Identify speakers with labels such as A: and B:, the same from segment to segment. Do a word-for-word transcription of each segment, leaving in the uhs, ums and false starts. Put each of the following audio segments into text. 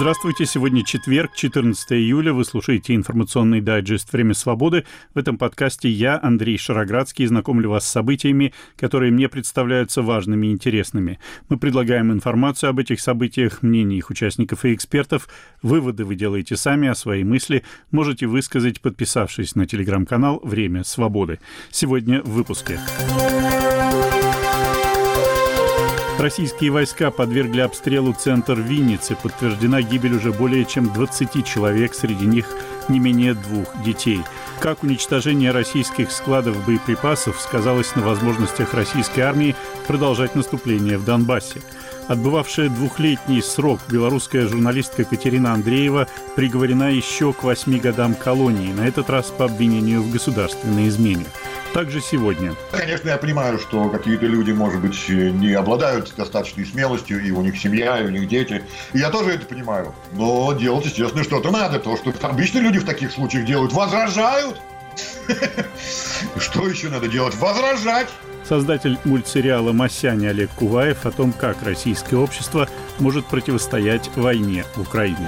A: Здравствуйте, сегодня четверг, четырнадцатое июля, вы слушаете информационный дайджест «Время свободы». В этом подкасте я, Андрей Шароградский, знакомлю вас с событиями, которые мне представляются важными и интересными. Мы предлагаем информацию об этих событиях, мнения их участников и экспертов. Выводы вы делаете сами, а свои мысли можете высказать, подписавшись на телеграм-канал «Время свободы». Сегодня в выпуске. Российские войска подвергли обстрелу центр Винницы. Подтверждена гибель уже более чем двадцати человек, среди них не менее двух детей. Как уничтожение российских складов боеприпасов сказалось на возможностях российской армии продолжать наступление в Донбассе. Отбывавшая двухлетний срок белорусская журналистка Катерина Андреева приговорена еще к восьми годам колонии, на этот раз по обвинению в государственной измене. Также сегодня.
B: Конечно, я понимаю, что какие-то люди, может быть, не обладают достаточной смелостью, и у них семья, и у них дети. И я тоже это понимаю. Но делать, естественно, что-то надо. То, что обычно люди в таких случаях делают, возражают. Что еще надо делать? Возражать.
A: Создатель мультсериала «Масяня» Олег Куваев о том, как российское общество может противостоять войне в Украине.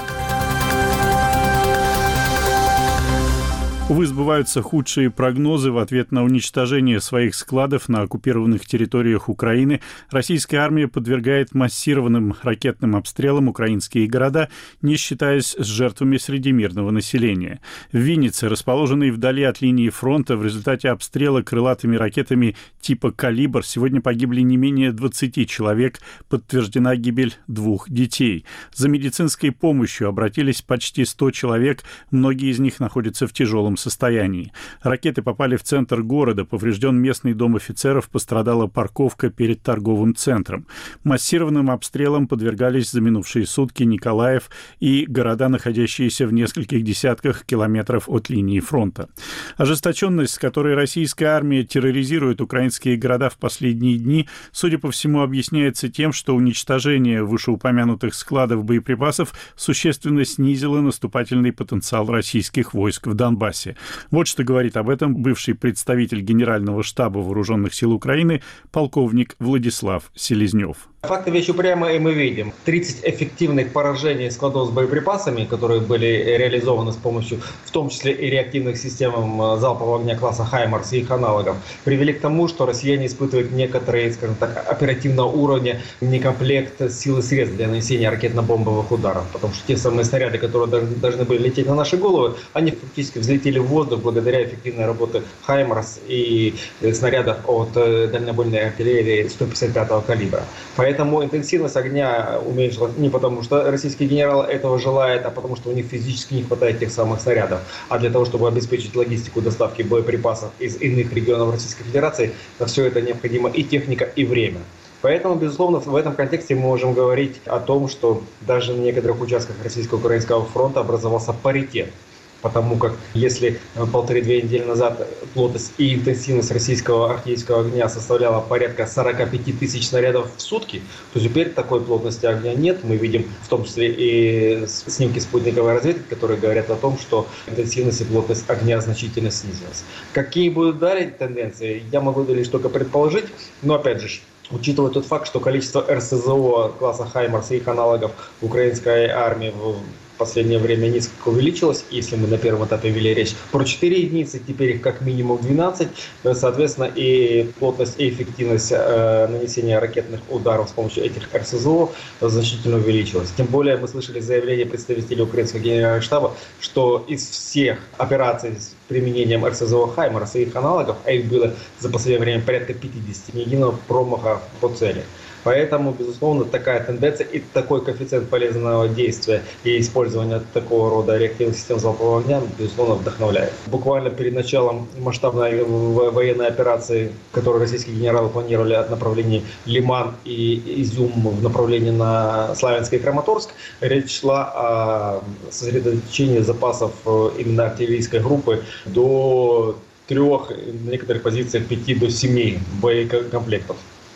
A: Увы, сбываются худшие прогнозы. В ответ на уничтожение своих складов на оккупированных территориях Украины российская армия подвергает массированным ракетным обстрелам украинские города, не считаясь с жертвами среди мирного населения. В Виннице, расположенной вдали от линии фронта, в результате обстрела крылатыми ракетами типа «Калибр» сегодня погибли не менее двадцати человек, подтверждена гибель двух детей. За медицинской помощью обратились почти сто человек, многие из них находятся в тяжелом состоянии. Ракеты попали в центр города, поврежден местный дом офицеров, пострадала парковка перед торговым центром. Массированным обстрелам подвергались за минувшие сутки Николаев и города, находящиеся в нескольких десятках километров от линии фронта. Ожесточенность, с которой российская армия терроризирует украинские города в последние дни, судя по всему, объясняется тем, что уничтожение вышеупомянутых складов боеприпасов существенно снизило наступательный потенциал российских войск в Донбассе. Вот что говорит об этом бывший представитель Генерального штаба Вооруженных сил Украины полковник Владислав Селезнев.
C: Факты вещи упрямые, и мы видим тридцать эффективных поражений складов с боеприпасами, которые были реализованы с помощью, в том числе и реактивных систем залпового огня класса «Хаймарс» и их аналогов, привели к тому, что россияне испытывают некоторые, скажем так, оперативного уровня некомплект сил и средств для нанесения ракетно-бомбовых ударов. Потому что те самые снаряды, которые должны были лететь на наши головы, они фактически взлетели в воздух благодаря эффективной работе «Хаймарс» и снарядов от дальнобойной артиллерии сто пятьдесят пятого калибра. Поэтому интенсивность огня уменьшилась не потому, что российские генералы этого желают, а потому, что у них физически не хватает тех самых снарядов. А для того, чтобы обеспечить логистику доставки боеприпасов из иных регионов Российской Федерации, на все это необходимо и техника, и время. Поэтому, безусловно, в этом контексте мы можем говорить о том, что даже на некоторых участках Российско-Украинского фронта образовался паритет. Потому как если полторы-две недели назад плотность и интенсивность российского артиллерийского огня составляла порядка сорок пять тысяч снарядов в сутки, то теперь такой плотности огня нет. Мы видим в том числе и снимки спутниковой разведки, которые говорят о том, что интенсивность и плотность огня значительно снизилась. Какие будут далее тенденции, я могу лишь только предположить, но опять же, учитывая тот факт, что количество эр эс зэ о класса «Хаймарс» и их аналогов в украинской армии в в последнее время несколько увеличилось. Если мы на первом этапе вели речь про четыре единицы, теперь их как минимум двенадцать. Соответственно, и плотность, и эффективность э, нанесения ракетных ударов с помощью этих эр эс зэ о значительно увеличилась. Тем более мы слышали заявление представителей украинского генерального штаба, что из всех операций с применением эр эс зэ о «Хаймарс» и их аналогов, а их было за последнее время порядка пятьдесят, ни единого промаха по цели. Поэтому, безусловно, такая тенденция и такой коэффициент полезного действия и использования такого рода реактивных систем залпового огня, безусловно, вдохновляет. Буквально перед началом масштабной военной операции, которую российские генералы планировали от направления Лиман и Изюм в направлении на Славянск и Краматорск, речь шла о сосредоточении запасов именно артиллерийской группы до трех, на некоторых позициях пяти до семи боекомплектов.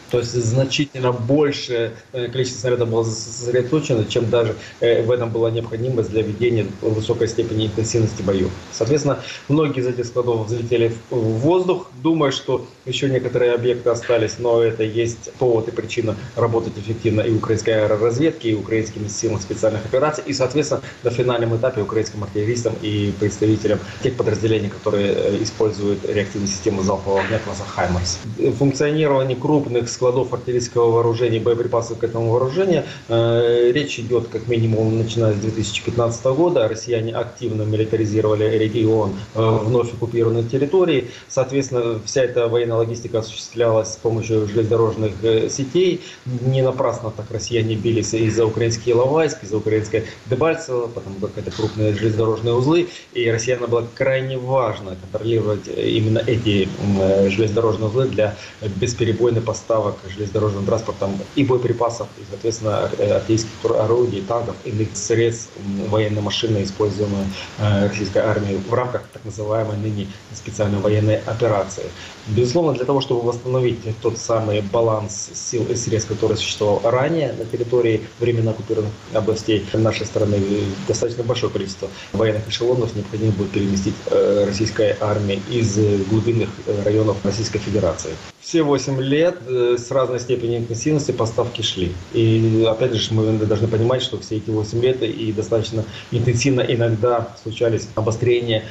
C: То есть значительно большее количество снарядов было сосредоточено, чем даже в этом была необходимость для ведения высокой степени интенсивности боев. Соответственно, многие из этих складов взлетели в воздух, думая, что еще некоторые объекты остались, но это есть повод и причина работать эффективно и украинской аэроразведки, и украинскими силами специальных операций, и, соответственно, на финальном этапе украинским артиллеристам и представителям тех подразделений, которые используют реактивные системы залпового огня класса «Хаймарс». Функционирование крупных складов артиллерийского вооружения и боеприпасов к этому вооружению э, речь идет как минимум начиная с две тысячи пятнадцатого года. Россияне активно милитаризировали регион э, вновь оккупированной территории. Соответственно, вся эта военная логистика осуществлялась с помощью железнодорожных э, сетей. Не напрасно так россияне бились и за украинский Иловайск, и за украинское Дебальцево, потому как это крупные железнодорожные узлы. И россиянам было крайне важно контролировать именно эти э, железнодорожные узлы для бесперебойной поставок железнодорожным транспортом и боеприпасов, и, соответственно, артиллерийских орудий, танков, иных средств военной машины, используемой российской армией в рамках так называемой ныне специальной военной операции. Безусловно, для того, чтобы восстановить тот самый баланс сил и средств, который существовал ранее на территории временно оккупированных областей нашей страны, достаточно большое количество военных эшелонов необходимо будет переместить российской армии из глубинных районов Российской Федерации. Все восемь лет с разной степенью интенсивности поставки шли. И опять же мы должны понимать, что все эти восемь лет и достаточно интенсивно иногда случались обострения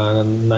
C: на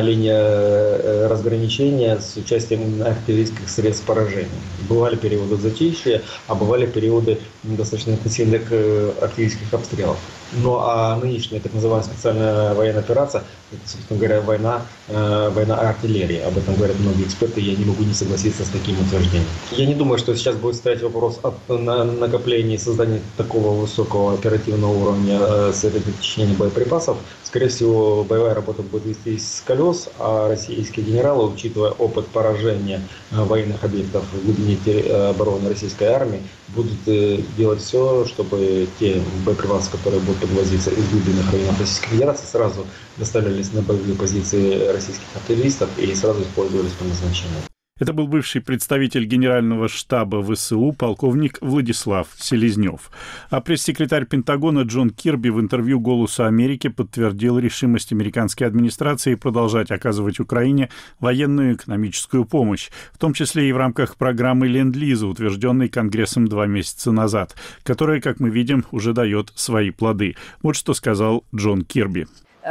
C: линии разграничения с участием артиллерийских средств поражения. Бывали периоды затишья, а бывали периоды достаточно интенсивных артиллерийских обстрелов. Ну а нынешняя так называемая специальная военная операция, это, собственно говоря, война, э, война артиллерии. Об этом говорят многие эксперты, и я не могу не согласиться с таким утверждением. Я не думаю, что сейчас будет стоять вопрос о накоплении и создании такого высокого оперативного уровня э, сосредоточения боеприпасов. Скорее всего, боевая работа будет вестись с колес, а российские генералы, учитывая опыт поражения э, военных объектов в глубине обороны российской армии, будут э, делать все, чтобы те боеприпасы, которые будут подвозиться из глубинных районов Российской Федерации, сразу доставлялись на боевые позиции российских артиллеристов и сразу использовались по назначению.
A: Это был бывший представитель Генерального штаба ВСУ полковник Владислав Селезнев. А пресс-секретарь Пентагона Джон Кирби в интервью «Голосу Америки» подтвердил решимость американской администрации продолжать оказывать Украине военную и экономическую помощь, в том числе и в рамках программы Ленд-Лиза, утвержденной Конгрессом два месяца назад, которая, как мы видим, уже дает свои плоды. Вот что сказал Джон Кирби.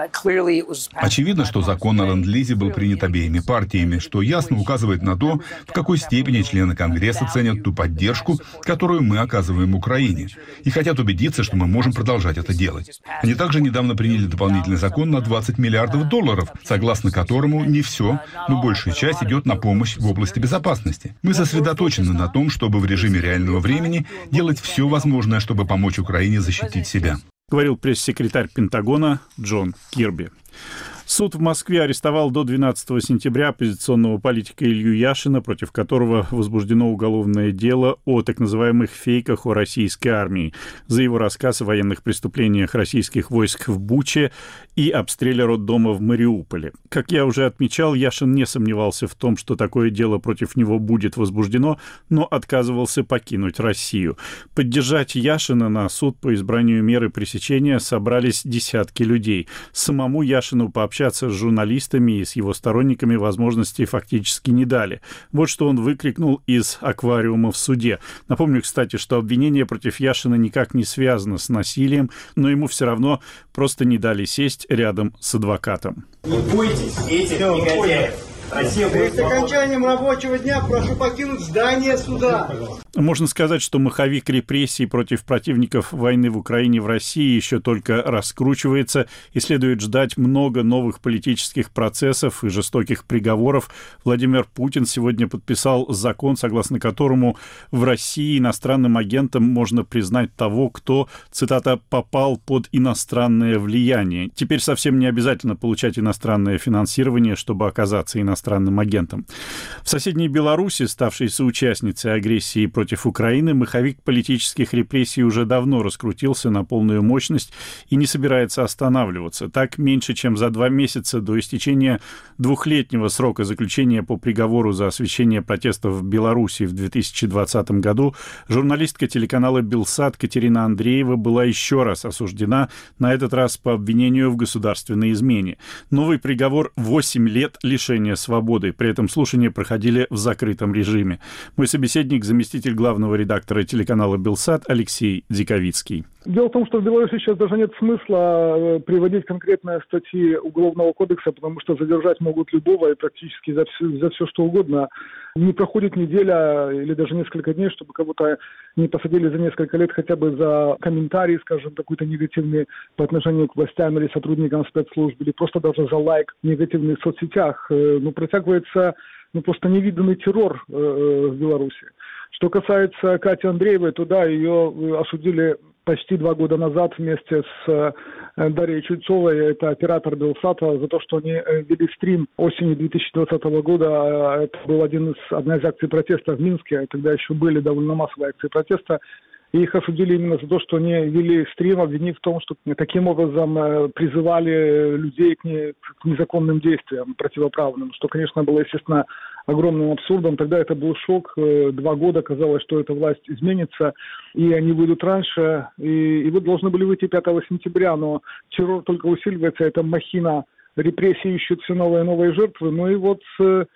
D: Очевидно, что закон о ленд-лизе был принят обеими партиями, что ясно указывает на то, в какой степени члены Конгресса ценят ту поддержку, которую мы оказываем Украине, и хотят убедиться, что мы можем продолжать это делать. Они также недавно приняли дополнительный закон на двадцать миллиардов долларов, согласно которому не все, но большая часть идет на помощь в области безопасности. Мы сосредоточены на том, чтобы в режиме реального времени делать все возможное, чтобы помочь Украине защитить себя.
A: Говорил пресс-секретарь Пентагона Джон Кирби. Суд в Москве арестовал до двенадцатого сентября оппозиционного политика Илью Яшина, против которого возбуждено уголовное дело о так называемых фейках о российской армии, за его рассказ о военных преступлениях российских войск в Буче и обстреле роддома в Мариуполе. Как я уже отмечал, Яшин не сомневался в том, что такое дело против него будет возбуждено, но отказывался покинуть Россию. Поддержать Яшина на суд по избранию меры пресечения собрались десятки людей. Самому Яшину пообщаться Общаться с журналистами и с его сторонниками возможности фактически не дали. Вот что он выкрикнул из аквариума в суде. Напомню, кстати, что обвинение против Яшина никак не связано с насилием, но ему все равно просто не дали сесть рядом с адвокатом.
E: Не бойтесь этих негодяев. Перед окончанием рабочего дня прошу покинуть здание суда.
A: Можно сказать, что маховик репрессий против противников войны в Украине в России еще только раскручивается, и следует ждать много новых политических процессов и жестоких приговоров. Владимир Путин сегодня подписал закон, согласно которому в России иностранным агентом можно признать того, кто, цитата, «попал под иностранное влияние». Теперь совсем не обязательно получать иностранное финансирование, чтобы оказаться иностранным иностранным агентом. В соседней Беларуси, ставшей соучастницей агрессии против Украины, маховик политических репрессий уже давно раскрутился на полную мощность и не собирается останавливаться. Так, меньше чем за два месяца до истечения двухлетнего срока заключения по приговору за освещение протестов в Беларуси в две тысячи двадцатом году журналистка телеканала «Белсат» Катерина Андреева была еще раз осуждена, на этот раз по обвинению в государственной измене. Новый приговор – восемь лет лишения свободы. При этом слушания проходили в закрытом режиме. Мой собеседник – заместитель главного редактора телеканала «Белсат» Алексей Диковицкий.
F: Дело в том, что в Беларуси сейчас даже нет смысла приводить конкретные статьи Уголовного кодекса, потому что задержать могут любого и практически за все, за все что угодно. Не проходит неделя или даже несколько дней, чтобы кого-то не посадили за несколько лет хотя бы за комментарий, скажем, какой-то негативный по отношению к властям или сотрудникам спецслужб, или просто даже за лайк негативный в соцсетях. Ну, протягивается ну, просто невиданный террор э, в Беларуси. Что касается Кати Андреевой, то да, ее осудили почти два года назад вместе с Дарьей Чуйцовой, это оператор Белсата, за то, что они вели стрим осенью две тысячи двадцатого года. Это был один из, одна из акций протеста в Минске, тогда еще были довольно массовые акции протеста. И их осудили именно за то, что они вели стрим, обвинив в том, что таким образом призывали людей к, не, к незаконным действиям противоправным, что, конечно, было, естественно, огромным абсурдом. Тогда это был шок. Два года казалось, что эта власть изменится, и они выйдут раньше. И, и вот должны были выйти пятого сентября, но террор только усиливается, это махина репрессий, ищут все новые и новые жертвы. Ну и вот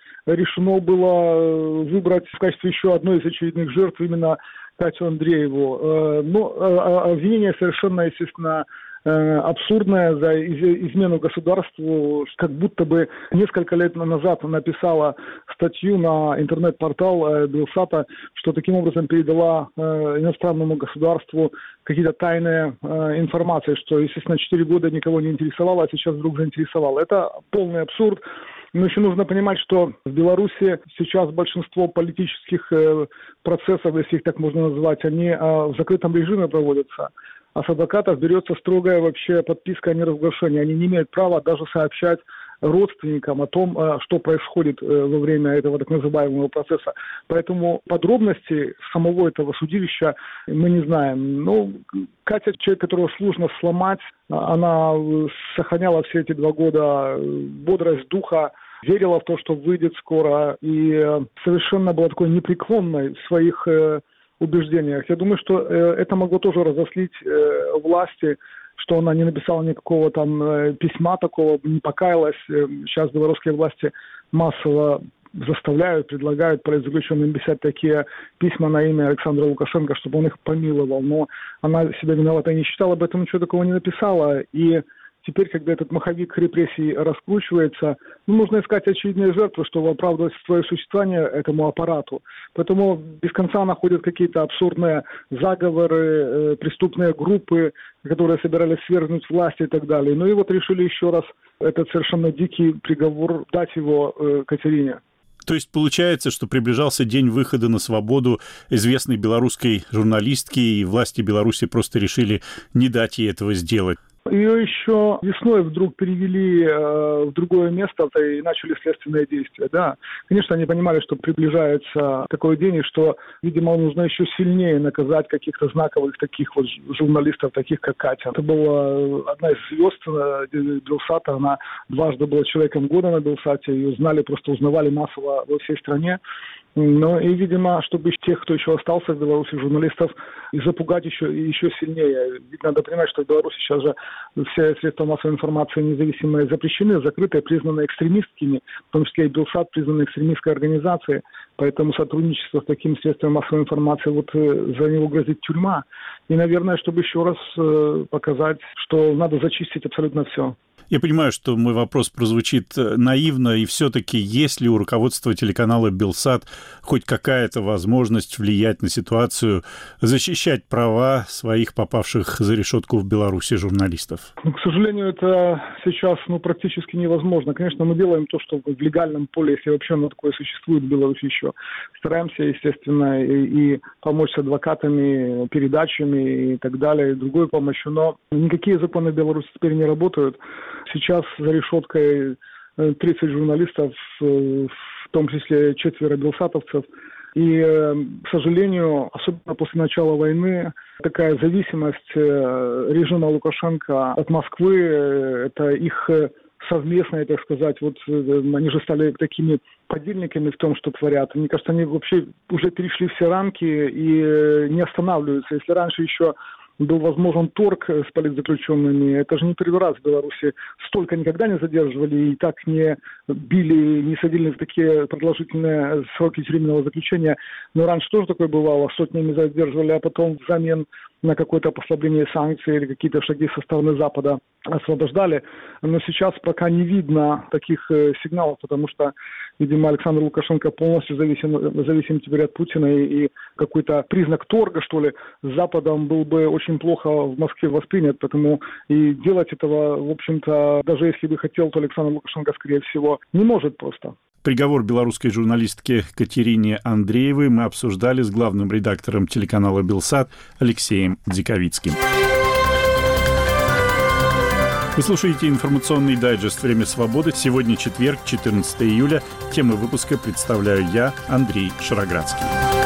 F: решено было выбрать в качестве еще одной из очередных жертв именно Катю Андрееву. Но обвинение совершенно, естественно, абсурдное за измену государству, как будто бы несколько лет назад написала статью на интернет-портал Белсата, что таким образом передала иностранному государству какие-то тайные информации, что, естественно, четыре года никого не интересовало, а сейчас вдруг заинтересовало. Это полный абсурд. Но еще нужно понимать, что в Беларуси сейчас большинство политических процессов, если их так можно назвать, они в закрытом режиме проводятся. А с адвокатов берется строгая вообще подписка о неразглашении. Они не имеют права даже сообщать родственникам о том, что происходит во время этого так называемого процесса. Поэтому подробности самого этого судилища мы не знаем. Но Катя, человек, которого сложно сломать, она сохраняла все эти два года бодрость духа, верила в то, что выйдет скоро, и совершенно была такой непреклонной в своих убеждениях. Я думаю, что это могло тоже разослить власти, что она не написала никакого там письма такого, не покаялась. Сейчас белорусские власти массово заставляют, предлагают политзаключенным писать такие письма на имя Александра Лукашенко, чтобы он их помиловал. Но она себя виноватой не считала, об этом ничего такого не написала. И теперь, когда этот маховик репрессий раскручивается, ну, нужно искать очевидные жертвы, чтобы оправдывать свое существование этому аппарату. Поэтому без конца находят какие-то абсурдные заговоры, э, преступные группы, которые собирались свергнуть власть и так далее. Ну и вот решили еще раз этот совершенно дикий приговор дать его э, Катерине.
A: То есть получается, что приближался день выхода на свободу известной белорусской журналистки, и власти Беларуси просто решили не дать ей этого сделать.
F: Ее еще весной вдруг перевели э, в другое место и начали следственные действия. Да, конечно, они понимали, что приближается такой день, и что, видимо, нужно еще сильнее наказать каких-то знаковых таких вот журналистов, таких как Катя. Это была одна из звезд Белсата, она дважды была человеком года на Белсате, ее знали, просто узнавали массово во всей стране. Ну и, видимо, чтобы тех, кто еще остался в Беларуси, журналистов, и запугать еще, еще сильнее. Ведь надо понимать, что в Беларуси сейчас же все средства массовой информации независимые запрещены, закрытые, признаны экстремистскими, в том числе и Белсат признаны экстремистской организацией. Поэтому сотрудничество с таким средством массовой информации, вот за него грозит тюрьма. И, наверное, чтобы еще раз показать, что надо зачистить абсолютно все.
A: Я понимаю, что мой вопрос прозвучит наивно, и все-таки есть ли у руководства телеканала «Белсат» хоть какая-то возможность влиять на ситуацию, защищать права своих попавших за решетку в Беларуси журналистов?
F: Ну, к сожалению, это сейчас ну, практически невозможно. Конечно, мы делаем то, что в легальном поле, если вообще оно такое существует в Беларуси еще. Стараемся, естественно, и, и помочь с адвокатами, передачами и так далее, и другой помощью. Но никакие законы в Беларуси теперь не работают. Сейчас за решеткой тридцать журналистов, в том числе четверо белсатовцев. И, к сожалению, особенно после начала войны, такая зависимость режима Лукашенко от Москвы, это их совместное, так сказать, вот они же стали такими подельниками в том, что творят. Мне кажется, они вообще уже перешли все рамки и не останавливаются. Если раньше еще был возможен торг с политзаключенными. Это же не первый раз в Беларуси. Столько никогда не задерживали и так не били, не садили в такие продолжительные сроки тюремного заключения. Но раньше тоже такое бывало. Сотнями задерживали, а потом взамен на какое-то послабление санкций или какие-то шаги со стороны Запада освобождали. Но сейчас пока не видно таких сигналов, потому что, видимо, Александр Лукашенко полностью зависим, зависим теперь от Путина, и, и какой-то признак торга, что ли, с Западом был бы очень плохо в Москве воспринят, поэтому и делать этого, в общем-то, даже если бы хотел, то Александр Лукашенко, скорее всего, не может просто.
A: Приговор белорусской журналистке Катерине Андреевой мы обсуждали с главным редактором телеканала «Белсат» Алексеем Дзиковицким. Вы слушаете информационный дайджест «Время свободы». Сегодня четверг, четырнадцатого июля. Темы выпуска представляю я, Андрей Шароградский.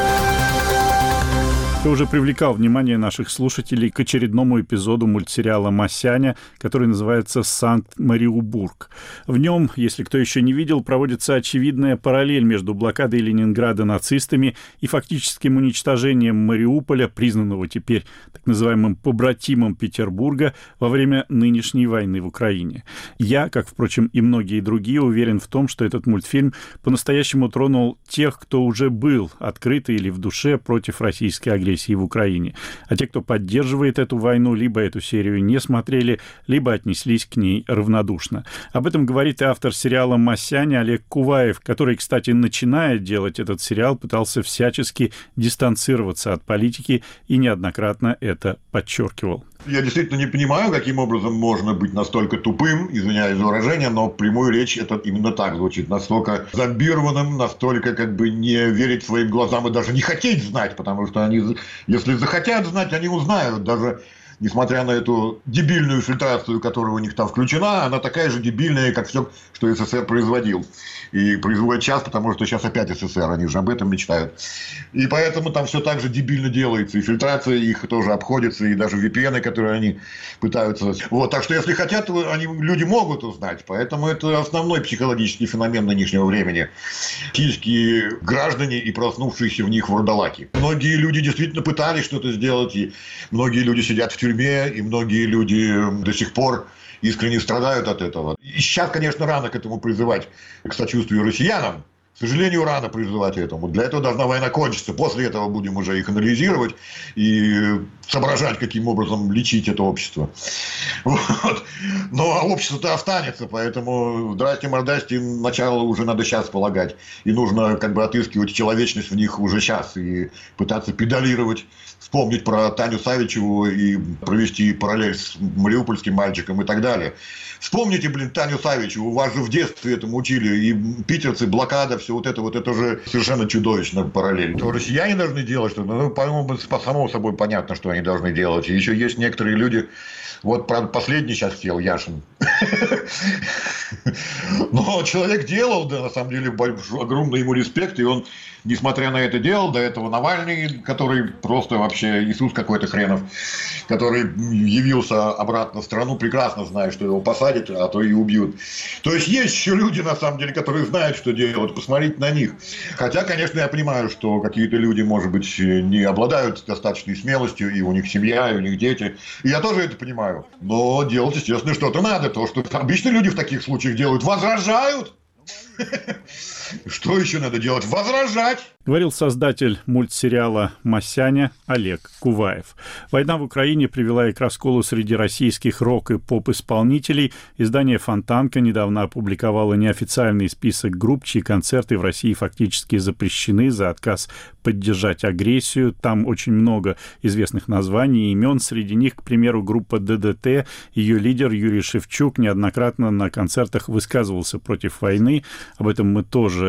A: Я уже привлекал внимание наших слушателей к очередному эпизоду мультсериала «Масяня», который называется «Санкт-Мариубург». В нем, если кто еще не видел, проводится очевидная параллель между блокадой Ленинграда нацистами и фактическим уничтожением Мариуполя, признанного теперь так называемым побратимом Петербурга, во время нынешней войны в Украине. Я, как, впрочем, и многие другие, уверен в том, что этот мультфильм по-настоящему тронул тех, кто уже был открыто или в душе против российской агрессии в Украине. А те, кто поддерживает эту войну, либо эту серию не смотрели, либо отнеслись к ней равнодушно. Об этом говорит и автор сериала «Масяня» Олег Куваев, который, кстати, начиная делать этот сериал, пытался всячески дистанцироваться от политики и неоднократно это подчеркивал.
B: Я действительно не понимаю, каким образом можно быть настолько тупым, извиняюсь за выражение, но прямую речь это именно так звучит. Настолько зомбированным, настолько как бы не верить своим глазам и даже не хотеть знать, потому что они, если захотят знать, они узнают. Даже несмотря на эту дебильную фильтрацию, которая у них там включена, она такая же дебильная, как все, что СССР производил. И производит сейчас, потому что сейчас опять СССР, они же об этом мечтают. И поэтому там все так же дебильно делается. И фильтрация их тоже обходится, и даже ви пи эн, которые они пытаются. Вот, так что если хотят, они, люди могут узнать. Поэтому это основной психологический феномен нынешнего времени. Киевские граждане и проснувшиеся в них вурдалаки. Многие люди действительно пытались что-то сделать, и многие люди сидят в тюрьме, и многие люди до сих пор искренне страдают от этого. И сейчас, конечно, рано к этому призывать, к сочувствию россиянам. К сожалению, рано призывать этому. Для этого должна война кончиться. После этого будем уже их анализировать и соображать, каким образом лечить это общество. Вот. Но общество-то останется, поэтому здрасте, мордасте, начало уже надо сейчас полагать. И нужно как бы отыскивать человечность в них уже сейчас и пытаться педалировать, вспомнить про Таню Савичеву и провести параллель с мариупольским мальчиком и так далее. Вспомните, блин, Таню Савичеву, вас же в детстве этому учили, и питерцы, блокада, все вот это, вот это же совершенно чудовищно параллель. То россияне должны делать что-то, ну, по-моему, само собой понятно, что они должны делать. И еще есть некоторые люди, вот, правда, последний сейчас сел, Яшин. Но человек делал, да, на самом деле, огромный ему респект, и он, несмотря на это, делал. До этого Навальный, который просто вообще Иисус какой-то хренов, который явился обратно в страну, прекрасно зная, что его посадят, а то и убьют. То есть есть еще люди, на самом деле, которые знают, что делать, посмотрите на них. Хотя, конечно, я понимаю, что какие-то люди, может быть, не обладают достаточной смелостью, и у них семья, и у них дети. И я тоже это понимаю. Но делать, естественно, что-то надо. То, что обычно люди в таких случаях делают, возражают. Что еще надо делать? Возражать!
A: Говорил создатель мультсериала «Масяня» Олег Куваев. Война в Украине привела и к расколу среди российских рок- и поп-исполнителей. Издание «Фонтанка» недавно опубликовало неофициальный список групп, чьи концерты в России фактически запрещены за отказ поддержать агрессию. Там очень много известных названий и имен. Среди них, к примеру, группа дэ дэ тэ. Ее лидер Юрий Шевчук неоднократно на концертах высказывался против войны. Об этом мы тоже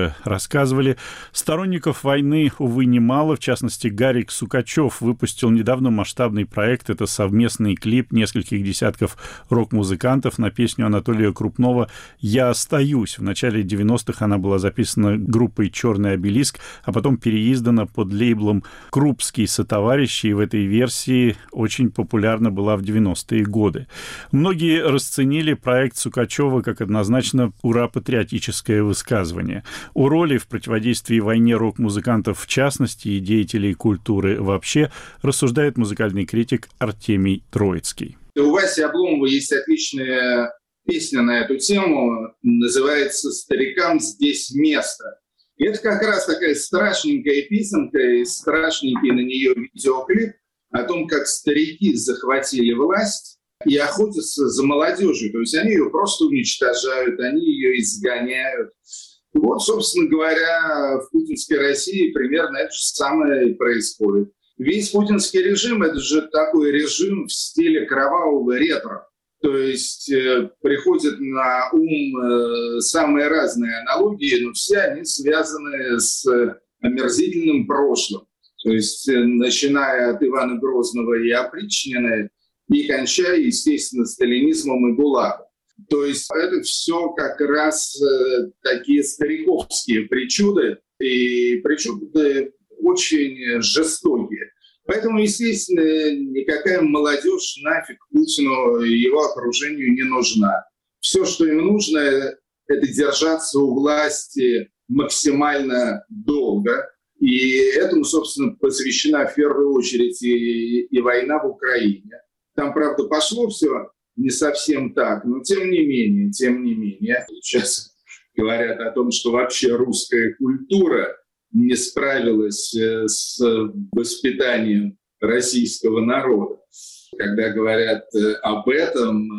A: уже рассказывали. Сторонников войны, увы, немало. В частности, Гарик Сукачев выпустил недавно масштабный проект. Это совместный клип нескольких десятков рок-музыкантов на песню Анатолия Крупнова «Я остаюсь». В начале девяностых она была записана группой «Черный обелиск», а потом переиздана под лейблом «Крупские сотоварищи», и в этой версии очень популярна была в девяностые годы. Многие расценили проект Сукачева как однозначно ура-патриотическое высказывание. О роли в противодействии войне рок-музыкантов в частности и деятелей культуры вообще рассуждает музыкальный критик Артемий Троицкий.
G: У Васи Обломова есть отличная песня на эту тему, называется «Старикам здесь место». И это как раз такая страшненькая песенка и страшненький на нее видеоклип о том, как старики захватили власть и охотятся за молодежью. То есть они ее просто уничтожают, они ее изгоняют. Вот, собственно говоря, в путинской России примерно это же самое и происходит. Весь путинский режим – это же такой режим в стиле кровавого ретро. То есть э, приходят на ум э, самые разные аналогии, но все они связаны с омерзительным прошлым. То есть э, начиная от Ивана Грозного и опричнины и кончая, естественно, сталинизмом и ГУЛАГом. То есть это все как раз э, такие стариковские причуды, и причуды очень жестокие. Поэтому, естественно, никакая молодежь нафиг Путину и его окружению не нужна. Все, что им нужно, это держаться у власти максимально долго. И этому, собственно, посвящена в первую очередь и, и война в Украине. Там, правда, пошло все не совсем так, но тем не менее, тем не менее. Сейчас говорят о том, что вообще русская культура не справилась с воспитанием российского народа. Когда говорят об этом,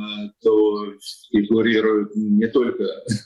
G: то фигурируют не только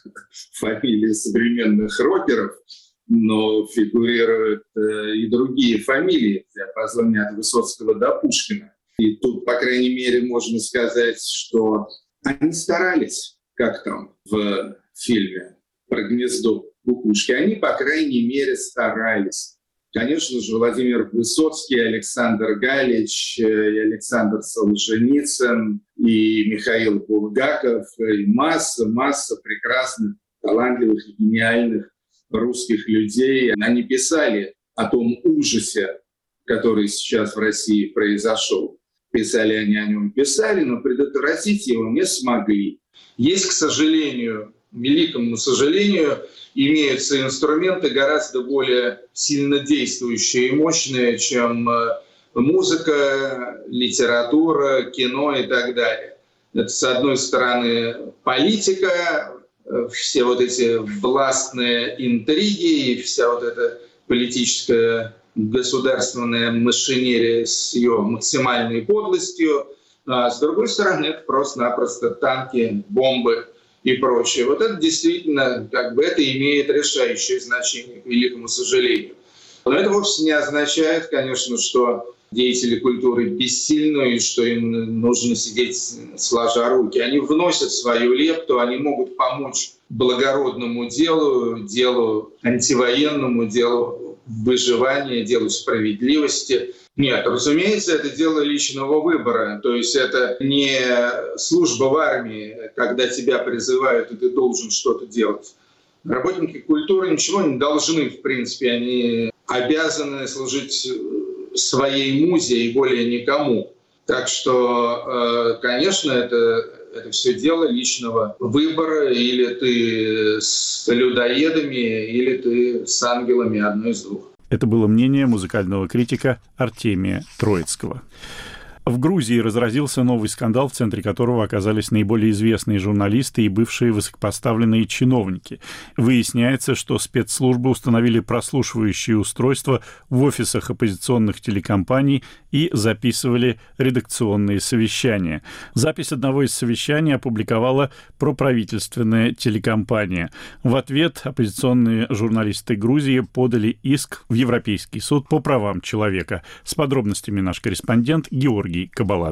G: фамилии современных рокеров, но фигурируют и другие фамилии, в диапазоне от Высоцкого до Пушкина. И тут, по крайней мере, можно сказать, что они старались, как там в фильме про гнездо кукушки, они, по крайней мере, старались. Конечно же, Владимир Высоцкий, Александр Галич, и Александр Солженицын, и Михаил Булгаков, и масса, масса прекрасных, талантливых и гениальных русских людей. Они писали о том ужасе, который сейчас в России произошел. Писали они о нем, писали, но предотвратить его не смогли. Есть, к сожалению, великому сожалению, имеются инструменты гораздо более сильно действующие и мощные, чем музыка, литература, кино и так далее. Это, с одной стороны, политика, все вот эти властные интриги и вся вот эта политическая государственная машинерия с ее максимальной подлостью. А с другой стороны, это просто-напросто танки, бомбы и прочее. Вот это действительно, как бы, это имеет решающее значение, к великому сожалению. Но это вовсе не означает, конечно, что деятели культуры бессильны и что им нужно сидеть сложа руки. Они вносят свою лепту, они могут помочь благородному делу, делу антивоенному, делу выживания, делу справедливости. Нет, разумеется, это дело личного выбора. То есть это не служба в армии, когда тебя призывают, и ты должен что-то делать. Работники культуры ничего не должны, в принципе. Они обязаны служить своей музе и более никому. Так что, конечно, это, это все дело личного выбора. Или ты с людоедами, или ты с ангелами, одно из двух.
A: Это было мнение музыкального критика Артемия Троицкого. В Грузии разразился новый скандал, в центре которого оказались наиболее известные журналисты и бывшие высокопоставленные чиновники. Выясняется, что спецслужбы установили прослушивающие устройства в офисах оппозиционных телекомпаний и записывали редакционные совещания. Запись одного из совещаний опубликовала проправительственная телекомпания. В ответ оппозиционные журналисты Грузии подали иск в Европейский суд по правам человека. С подробностями наш корреспондент Георгий Кабаладзе.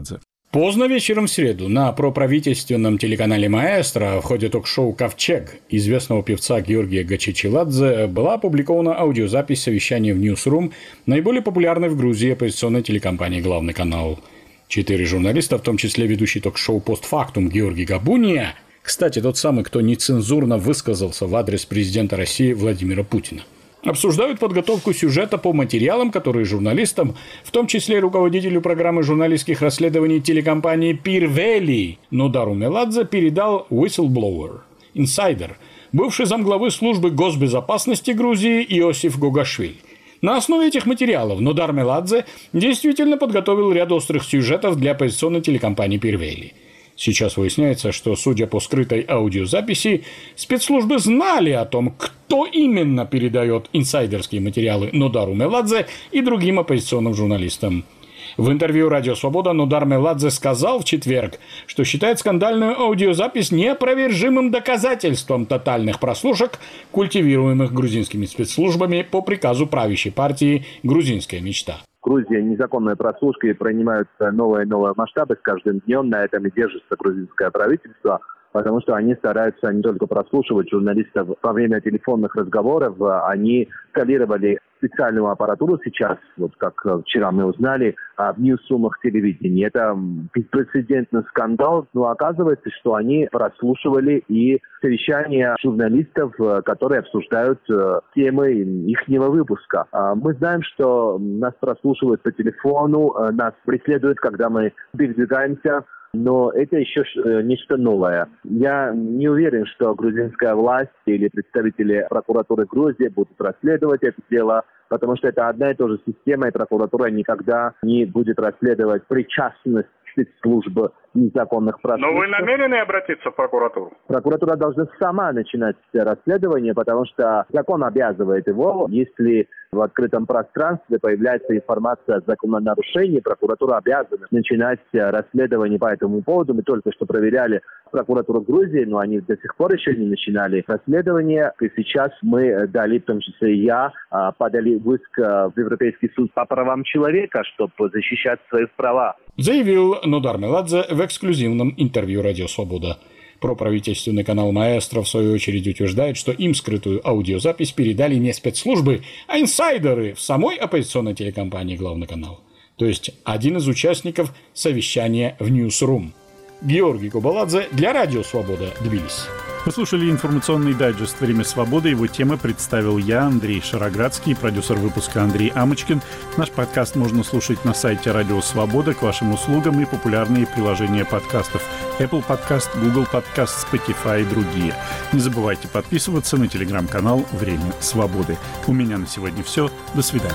H: Поздно вечером в среду на проправительственном телеканале «Маэстро» в ходе ток-шоу «Ковчег» известного певца Георгия Гачичеладзе была опубликована аудиозапись совещания в Newsroom, наиболее популярной в Грузии оппозиционной телекомпании «Главный канал». Четыре журналиста, в том числе ведущий ток-шоу «Постфактум» Георгий Габуния, кстати, тот самый, кто нецензурно высказался в адрес президента России Владимира Путина, обсуждают подготовку сюжета по материалам, которые журналистам, в том числе и руководителю программы журналистских расследований телекомпании «Пирвели» Нодару Меладзе передал whistleblower, инсайдер, бывший замглавы службы госбезопасности Грузии Иосиф Гогашвили. На основе этих материалов Нодар Меладзе действительно подготовил ряд острых сюжетов для оппозиционной телекомпании «Пирвели». Сейчас выясняется, что, судя по скрытой аудиозаписи, спецслужбы знали о том, кто именно передает инсайдерские материалы Нодару Меладзе и другим оппозиционным журналистам. В интервью «Радио Свобода» Нодар Меладзе сказал в четверг, что считает скандальную аудиозапись неопровержимым доказательством тотальных прослушек, культивируемых грузинскими спецслужбами по приказу правящей партии «Грузинская мечта».
I: В Грузии незаконные прослушки принимаются новые и новые масштабы с каждым днем. На этом и держится грузинское правительство, потому что они стараются не только прослушивать журналистов во время телефонных разговоров, они скалировали специальную аппаратуру сейчас, вот как вчера мы узнали, в ньюсрумах телевидения. Это беспрецедентный скандал, но оказывается, что они прослушивали и совещания журналистов, которые обсуждают темы ихнего выпуска. Мы знаем, что нас прослушивают по телефону, нас преследуют, когда мы передвигаемся, но это еще нечто новое. Я не уверен, что грузинская власть или представители прокуратуры Грузии будут расследовать это дело, потому что это одна и та же система, и прокуратура никогда не будет расследовать причастность спецслужб незаконных прослушек.
H: Но вы намерены обратиться в прокуратуру?
I: Прокуратура должна сама начинать расследование, потому что закон обязывает его. Если в открытом пространстве появляется информация о закононарушении, прокуратура обязана начинать расследование по этому поводу. Мы только что проверяли прокуратуру Грузии, но они до сих пор еще не начинали расследование. И сейчас мы дали, в том числе и я, подали иск в Европейский суд по правам человека, чтобы защищать свои права.
H: Заявил Нодар Меладзе в эксклюзивном интервью «Радио Свобода». Проправительственный канал «Маэстро» в свою очередь утверждает, что им скрытую аудиозапись передали не спецслужбы, а инсайдеры в самой оппозиционной телекомпании «Главный канал». То есть один из участников совещания в Newsroom. Георгий Кубаладзе для «Радио Свобода», Тбилиси.
A: Вы слушали информационный дайджест «Время свободы». Его темы представил я, Андрей Шароградский, продюсер выпуска Андрей Амочкин. Наш подкаст можно слушать на сайте «Радио Свобода» к вашим услугам и популярные приложения подкастов Apple Podcast, Google Podcast, Spotify и другие. Не забывайте подписываться на телеграм-канал «Время свободы». У меня на сегодня все. До свидания.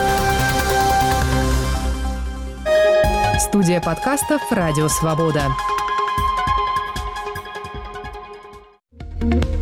J: Студия подкастов «Радио Свобода».